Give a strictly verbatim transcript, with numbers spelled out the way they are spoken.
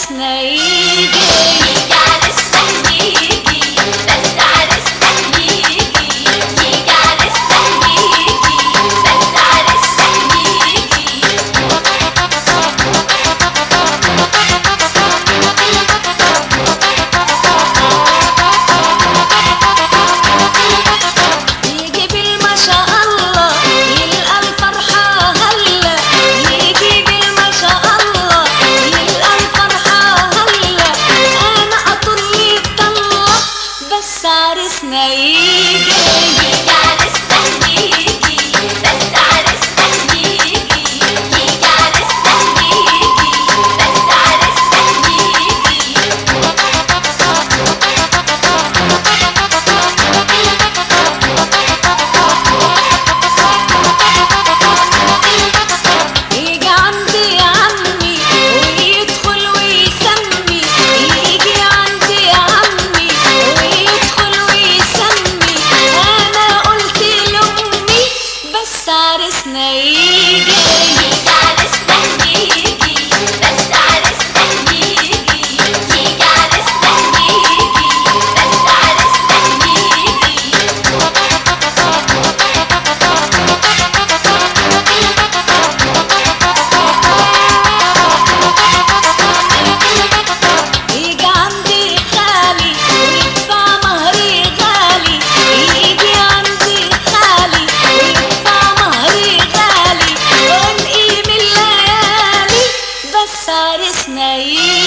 عرسنا يجي يجي عرسنا يجي بس عرسنا يجي يجي عرسنا يجي بس عرسنا يجي بالما شاء الله يلقى الفرحة هلا يجي بالما شاء الله يلقى الفرحة هلا أنا أطل الطلة بس عرسنا يجي يجي عرسنا يجي بس عرسنا يجي يجي عرسنا يجي بس عرسنا يجي عندي عمي ويدخل ويسمي يجي عندي عمي ويدخل ويسمي أنا قلت لأمي بس عرسنا يجي يجي عرسنا يجي بس عرسنا يجي يجي عرسنا يجي بس عرسنا يجي عندي خالي ويدفع مهري غالي يجي عندي خالي ويدفع مهري غالي ونقيم الليالي بس عرسنا يجي